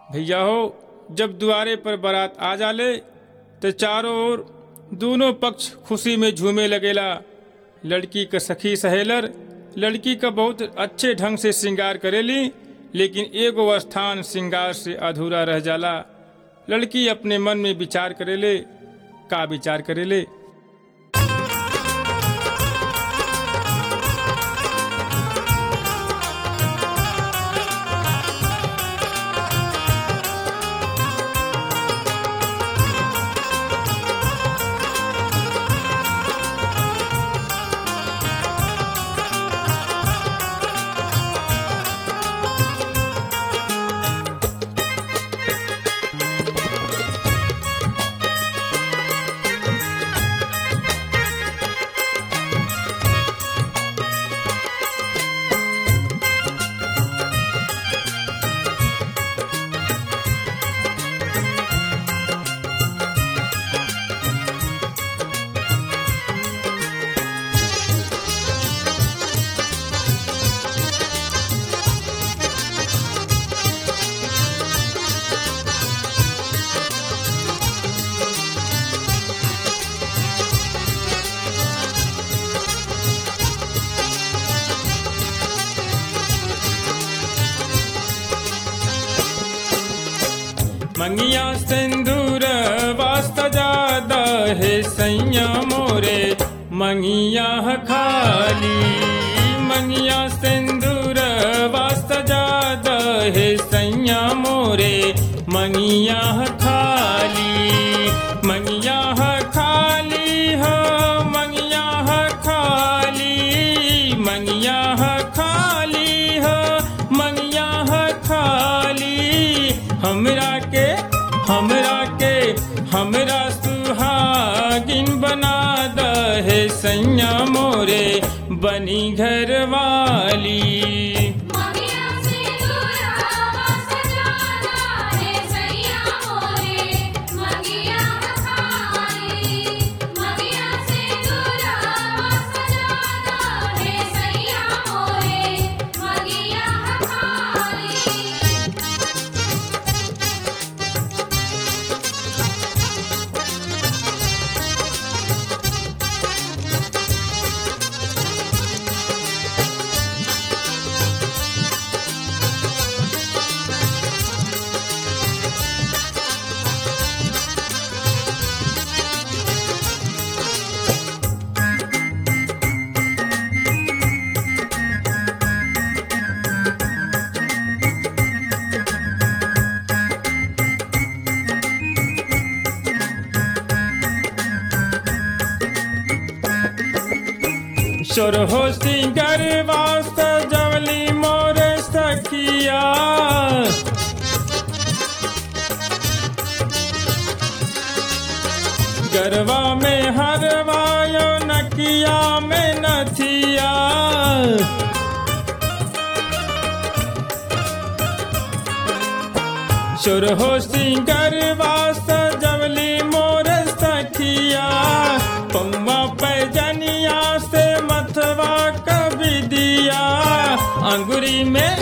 भैया हो, जब द्वारे पर बारात आ जाले तो चारों ओर दोनों पक्ष खुशी में झूमे लगेला। लड़की का सखी सहेलर लड़की का बहुत अच्छे ढंग से श्रृंगार करेली, लेकिन एगो स्थान श्रृंगार से अधूरा रह जाला। लड़की अपने मन में विचार करेले। का विचार करेले? मंगिया सिंदूर वास्ता जादा है सैया मोरे, मंगिया खाली। मंगिया सिंदूर वास्ता जादा है सैया मोरे, मंगिया खाली। मंगिया खाली हो, मंगिया खाली। मंगिया खाली हो, मंगिया खाली। हमरा सुहागिन बना दहे सैया मोरे, बनी घर वाली। सोरहो सिंगर वास्ता जवली मोर सखिया, गरवा में हरवायो नकिया में नथिया। सोरहो सिंगर वास्ता जवली मोर सखिया, पौवा पैजनिया से मथवा कभी दिया। अंगूरी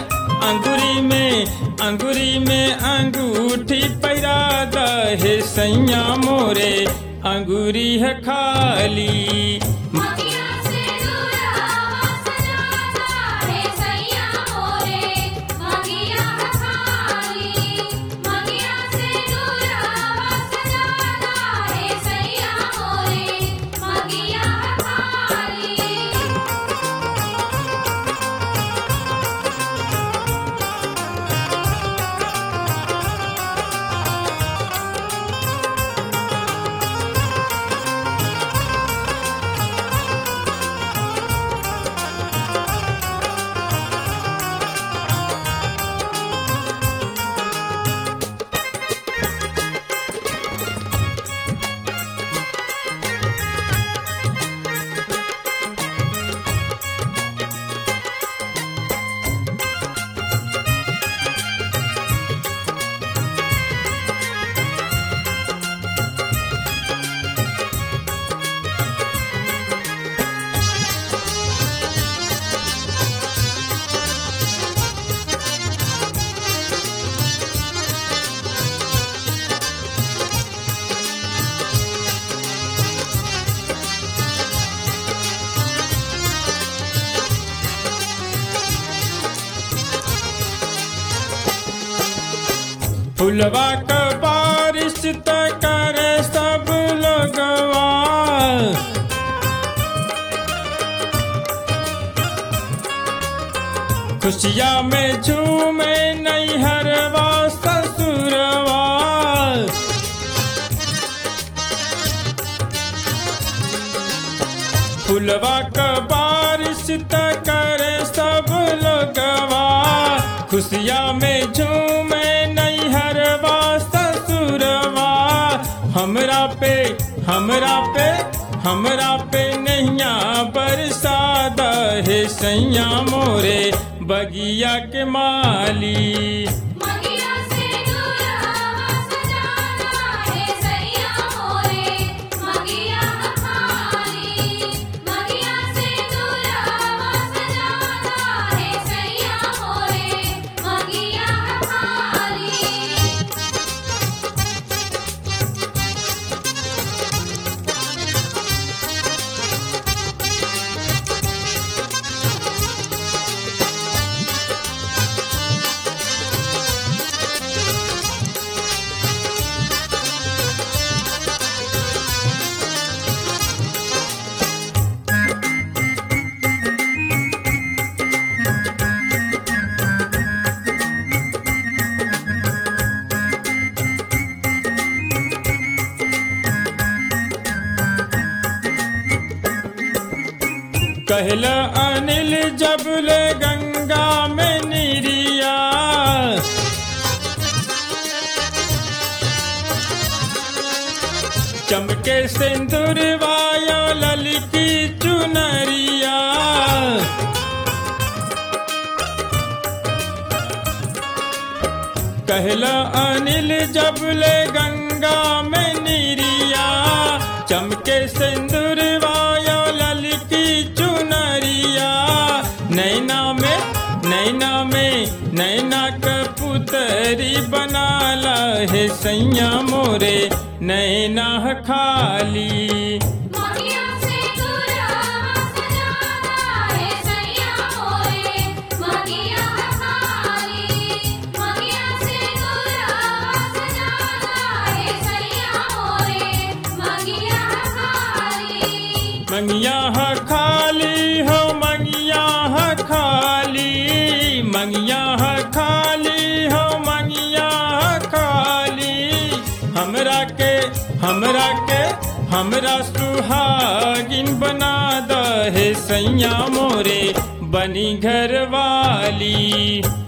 में अंगूठी पैरा दहे सैया मोरे, अंगूरी है खाली। फुलवा क बारिश त करे सब लोगवा, खुशिया में झूमे नैहरवा ससुरवा। फुलवा क बारिश त करे सब लोगवा, खुशिया में झूमे नैहरवा ससुरवा। हमरा पे नैया बरसादा है सैया मोरे बगिया के माली। मगिया से दुल्हवा सजाना है सैया मोरे मगिया खाली। मगिया से दुल्हवा सजाना है सैया मोरे मगिया खाली। कहला अनिल जबल गंगा में निरिया, चमके सिंदूरवाया ललकी चुनरिया। कहला अनिल जबल गंगा में निरिया, चमके सिंदूरवाया ललकी चुनरिया। नैना क पुतरी बनाला है सैया मोरे नैना खाली। मगिया से दुल्हवा सजाना है सैया मोरे मगिया खाली। मगिया से दुल्हवा सजाना है सैया मोरे मगिया खाली। मंगिया खाली हो मंगिया खाली, मंगिया खाली हो मंगिया खाली। हमरा सुहागिन बना द है सैया मोरे बनी घर वाली।